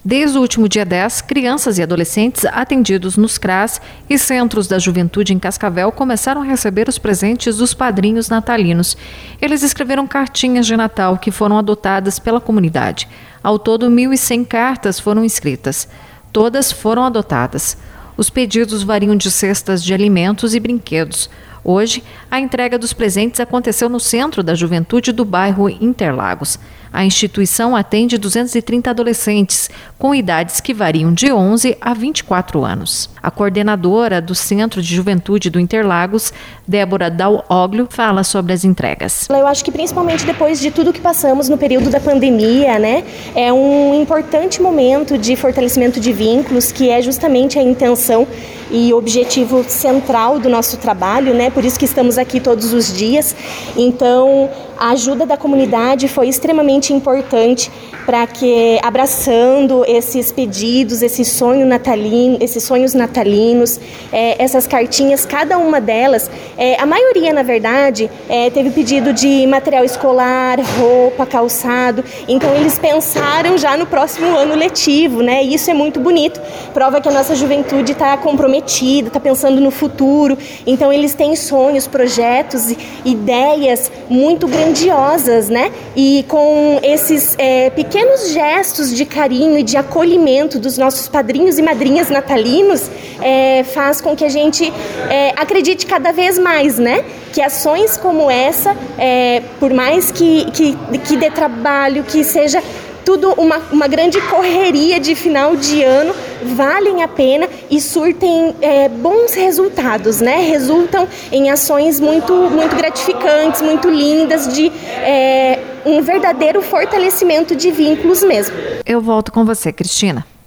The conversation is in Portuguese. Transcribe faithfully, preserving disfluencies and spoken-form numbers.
Desde o último dia dez, crianças e adolescentes atendidos nos C R A S e Centros da Juventude em Cascavel começaram a receber os presentes dos padrinhos natalinos. Eles escreveram cartinhas de Natal que foram adotadas pela comunidade. Ao todo, mil e cem cartas foram escritas. Todas foram adotadas. Os pedidos variam de cestas de alimentos e brinquedos. Hoje, a entrega dos presentes aconteceu no Centro da Juventude do bairro Interlagos. A instituição atende duzentos e trinta adolescentes, com idades que variam de onze a vinte e quatro anos. A coordenadora do Centro de Juventude do Interlagos, Débora Dalloglio, fala sobre as entregas. Eu acho que principalmente depois de tudo que passamos no período da pandemia, né, é um importante momento de fortalecimento de vínculos, que é justamente a intenção e objetivo central do nosso trabalho, né? Por isso que estamos aqui todos os dias. Então, a ajuda da comunidade foi extremamente importante para que, abraçando esses pedidos, esse sonho natalino, esses sonhos natalinos, é, essas cartinhas, cada uma delas, é, a maioria, na verdade, é, teve pedido de material escolar, roupa, calçado. Então, eles pensaram já no próximo ano letivo, né? E isso é muito bonito. Prova que a nossa juventude está comprometida, está pensando no futuro. Então, eles têm sonhos, projetos, ideias muito grandiosas, né? E com esses é, pequenos gestos de carinho e de acolhimento dos nossos padrinhos e madrinhas natalinos, é, faz com que a gente é, acredite cada vez mais, né? Que ações como essa, é, por mais que, que, que dê trabalho, que seja tudo uma, uma grande correria de final de ano, valem a pena e surtem é, bons resultados, né? Resultam em ações muito, muito gratificantes, muito lindas, de é, um verdadeiro fortalecimento de vínculos mesmo. Eu volto com você, Cristina.